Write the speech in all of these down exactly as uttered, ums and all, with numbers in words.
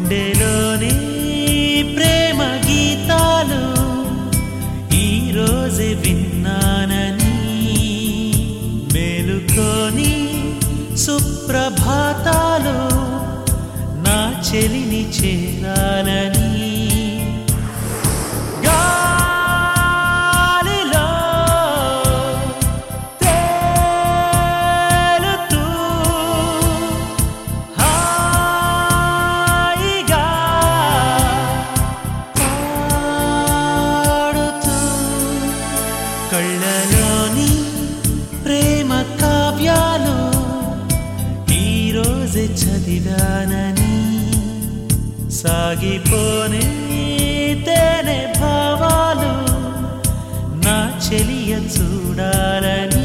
గుండెలోని ప్రేమ గీతాలు ఈ రోజే విన్నానని మేలుకొని సుప్రభాతాలు నా చెలిని చేరాలని కళ్ళలోని ప్రేమ కావ్యాలు ఈరోజే చదివానని సాగిపోనే తేనె భావాలు నా చెలియ చూడాలని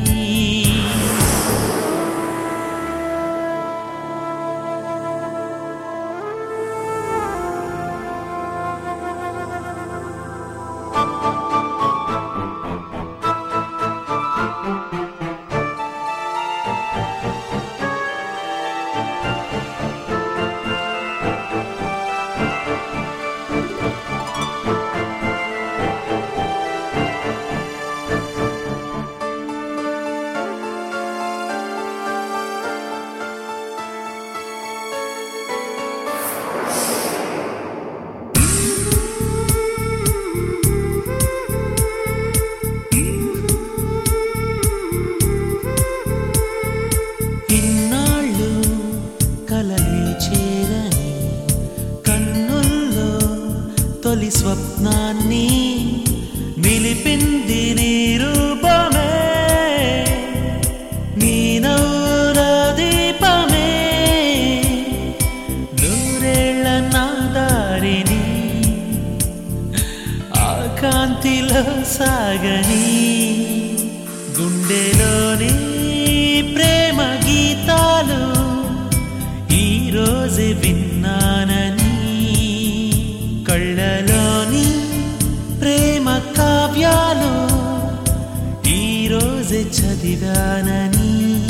తొలి స్వప్నాన్ని నిలిపింది నీ రూపమే నీ నవ్వుల దీపమే నూరేళ్ల నా దారిని ఆ కాంతిలో సాగని గుండెలోని ప్రేమ గీతాలు ఈరోజే విన్నానని కళ్ళలోని ప్రేమ కావ్యాలు ఈరోజే చదివానని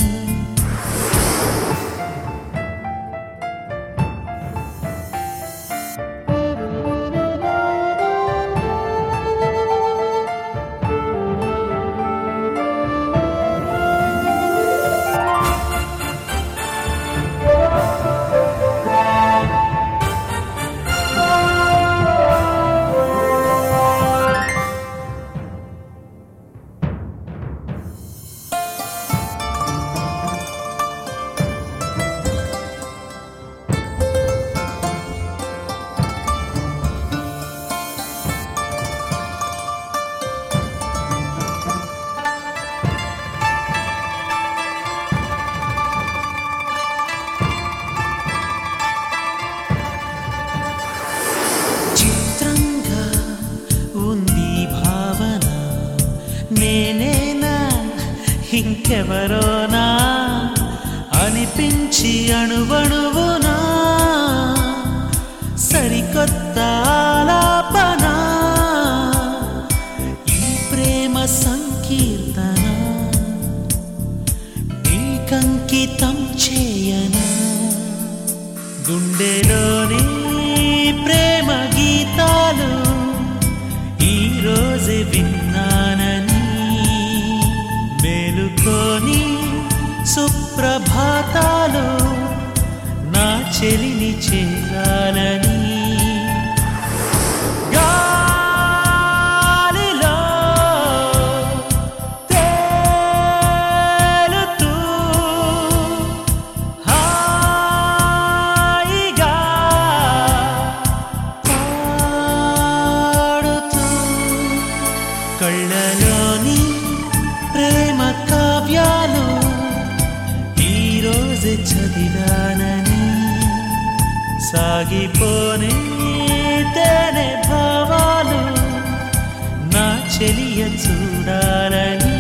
నేనేనా ఇంకెవరోనా అనిపించి అణువణువునా సరికొత్త ఆలాపన ఈ ప్రేమ సంకీర్తన నీకంకితం చేయనా గుండెలోని ప్రేమ గీతాలు ఈరోజే విన్నానని మేలుకొని సుప్రభాతాలు నా చెలిని చేరాలని గాలిలో తేలుతూ హాయిగా పాడుతూ కళ్ళలోని ప్రేమ కావ్యాలు ఈరోజే చదివానని సాగిపోనే తేనె భావాలు నా చెలియ చూడాలని